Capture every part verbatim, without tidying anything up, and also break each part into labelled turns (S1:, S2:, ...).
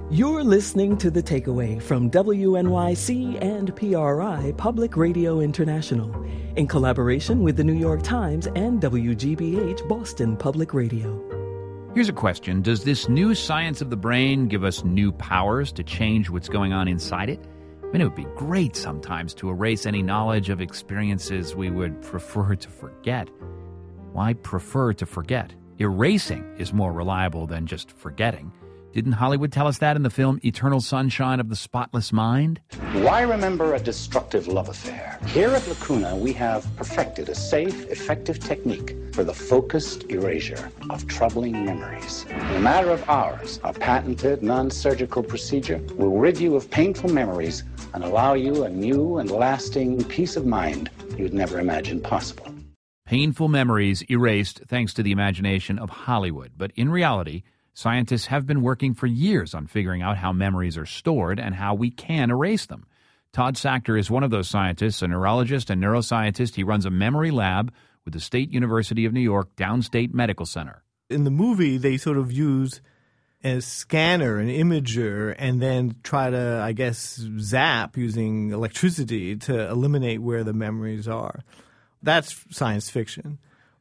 S1: You're listening to The Takeaway from W N Y C and P R I Public Radio International in collaboration with the New York Times and W G B H Boston Public Radio.
S2: Here's a question. Does this new science of the brain give us new powers to change what's going on inside it? I mean, it would be great sometimes to erase any knowledge of experiences we would prefer to forget. Why prefer to forget? Erasing is more reliable than just forgetting. Didn't Hollywood tell us that in the film Eternal Sunshine of the Spotless Mind?
S3: Why remember a destructive love affair? Here at Lacuna, we have perfected a safe, effective technique for the focused erasure of troubling memories. In a matter of hours, our patented non-surgical procedure will rid you of painful memories and allow you a new and lasting peace of mind you'd never imagined possible.
S2: Painful memories erased thanks to the imagination of Hollywood. But in reality, scientists have been working for years on figuring out how memories are stored and how we can erase them. Todd Sachter is one of those scientists, a neurologist and neuroscientist. He runs a memory lab with the State University of New York Downstate Medical Center.
S4: In the movie, they sort of use a scanner, an imager, and then try to, I guess, zap using electricity to eliminate where the memories are. That's science fiction.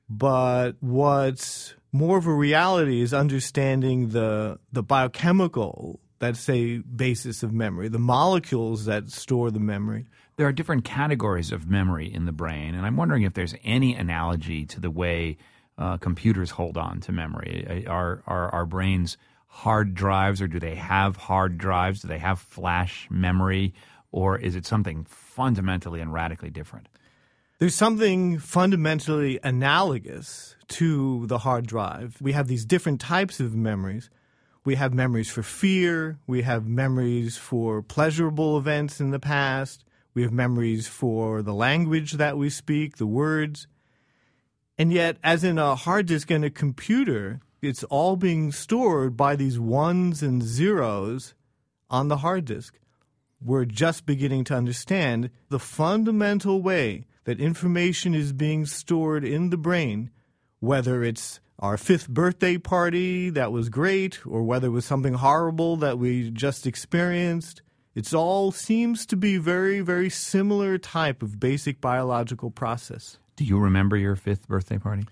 S4: But what's more of a reality is understanding the the biochemical, that's a basis of memory, the molecules that store the memory.
S2: There are different categories of memory in the brain, and I'm wondering if there's any analogy to the way uh, computers hold on to memory. Are, are our brains hard drives, or do they have hard drives? Do they have flash memory, or is it something fundamentally and radically different?
S4: There's something fundamentally analogous to the hard drive. We have these different types of memories. We have memories for fear. We have memories for pleasurable events in the past. We have memories for the language that we speak, the words. And yet, as in a hard disk in a computer, it's all being stored by these ones and zeros on the hard disk. We're just beginning to understand the fundamental way that information is being stored in the brain, whether it's our fifth birthday party that was great or whether it was something horrible that we just experienced. It all seems to be very, very similar type of basic biological process.
S2: Do you remember your fifth birthday party?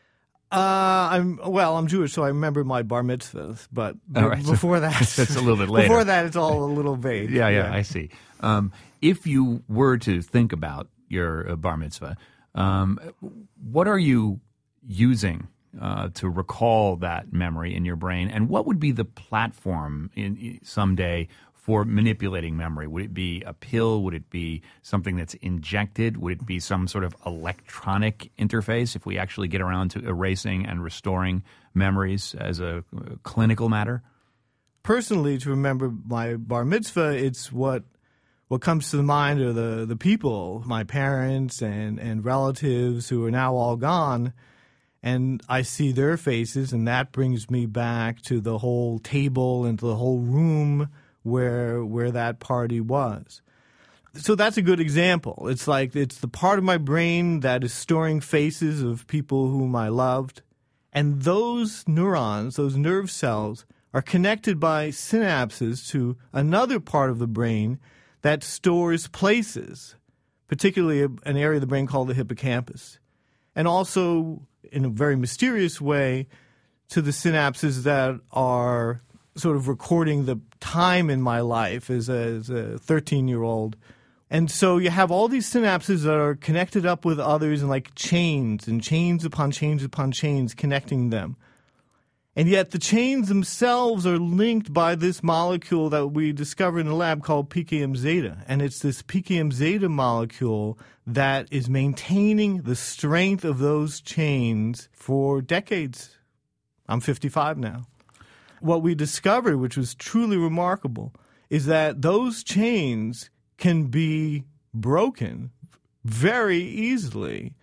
S4: Uh, I'm well. I'm Jewish, so I remember my bar mitzvah. But
S2: oh, right.
S4: before that,
S2: that's a little bit later.
S4: Before that, it's all a little vague.
S2: yeah, yeah, yeah, I see. Um, if you were to think about your uh, bar mitzvah, um, what are you using uh, to recall that memory in your brain, and what would be the platform in someday for manipulating memory? Would it be a pill? Would it be something that's injected? Would it be some sort of electronic interface if we actually get around to erasing and restoring memories as a clinical matter?
S4: Personally, to remember my bar mitzvah, it's what what comes to the mind are the, the people, my parents and, and relatives who are now all gone. And I see their faces, and that brings me back to the whole table and to the whole room where where that party was. So that's a good example. It's like it's the part of my brain that is storing faces of people whom I loved. And those neurons, those nerve cells, are connected by synapses to another part of the brain that stores places, particularly an area of the brain called the hippocampus. And also, in a very mysterious way, to the synapses that are sort of recording the time in my life as a, as a thirteen-year-old. And so you have all these synapses that are connected up with others and like chains and chains upon chains upon chains connecting them. And yet the chains themselves are linked by this molecule that we discovered in the lab called P K M zeta. And it's this P K M zeta molecule that is maintaining the strength of those chains for decades. I'm fifty-five now. What we discovered, which was truly remarkable, is that those chains can be broken very easily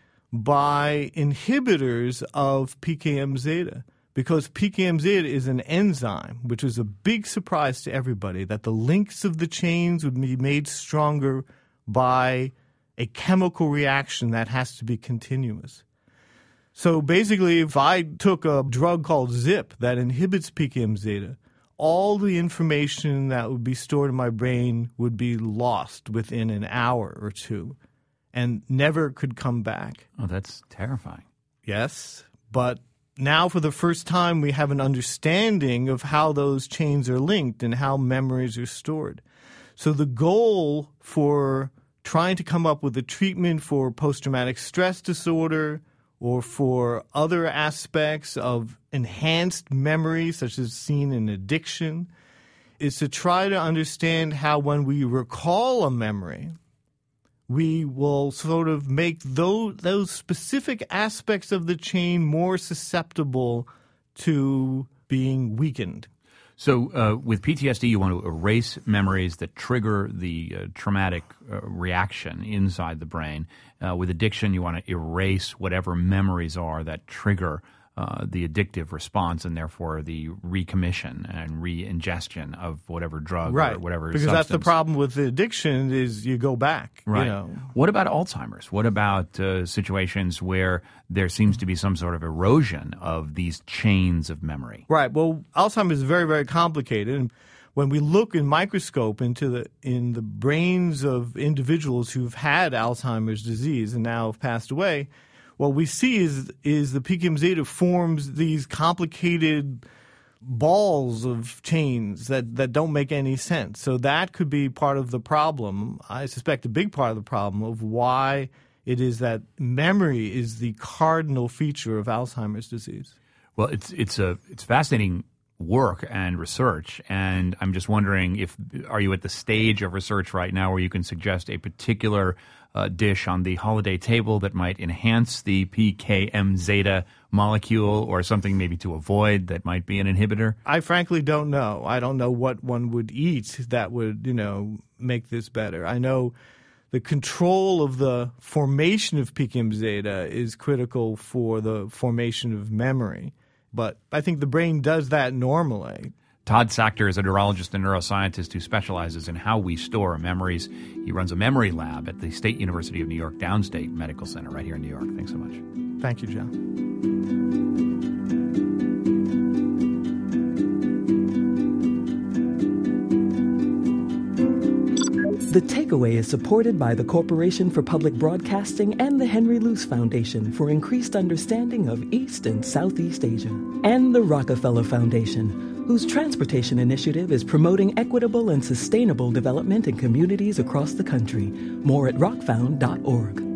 S4: by inhibitors of P K M zeta. Because P K M zeta is an enzyme, which was a big surprise to everybody, that the links of the chains would be made stronger by a chemical reaction that has to be continuous. So basically, if I took a drug called Zip that inhibits P K M zeta, all the information that would be stored in my brain would be lost within an hour or two and never could come back.
S2: Oh, that's terrifying.
S4: Yes, but now for the first time we have an understanding of how those chains are linked and how memories are stored. So the goal for trying to come up with a treatment for post-traumatic stress disorder or for other aspects of enhanced memory, such as seen in addiction, is to try to understand how when we recall a memory, we will sort of make those, those specific aspects of the chain more susceptible to being weakened.
S2: So uh, with P T S D, you want to erase memories that trigger the uh, traumatic uh, reaction inside the brain. Uh, with addiction, you want to erase whatever memories are that trigger uh, the addictive response and therefore the recommission and re-ingestion of whatever drug
S4: right.
S2: or whatever
S4: because
S2: substance.
S4: That's the problem with the addiction is you go back.
S2: Right.
S4: You know.
S2: What about Alzheimer's? What about uh, situations where there seems to be some sort of erosion of these chains of memory?
S4: Right. Well, Alzheimer's is very, very complicated. And when we look in microscope into the in the brains of individuals who've had Alzheimer's disease and now have passed away, what we see is is the P K M zeta forms these complicated balls of chains that, that don't make any sense. So that could be part of the problem. I suspect a big part of the problem of why it is that memory is the cardinal feature of Alzheimer's disease.
S2: Well, it's it's a it's fascinating work and research, and I'm just wondering if are you at the stage of research right now where you can suggest a particular uh, dish on the holiday table that might enhance the P K M zeta molecule, or something maybe to avoid that might be an inhibitor?
S4: I frankly don't know. I don't know what one would eat that would, you know, make this better. I know the control of the formation of P K M zeta is critical for the formation of memory. But I think the brain does that normally.
S2: Todd Sachter is a neurologist and neuroscientist who specializes in how we store memories. He runs a memory lab at the State University of New York Downstate Medical Center right here in New York. Thanks so much.
S4: Thank you, John.
S1: The Takeaway is supported by the Corporation for Public Broadcasting and the Henry Luce Foundation for increased understanding of East and Southeast Asia, and the Rockefeller Foundation, whose transportation initiative is promoting equitable and sustainable development in communities across the country. More at rockfound dot org.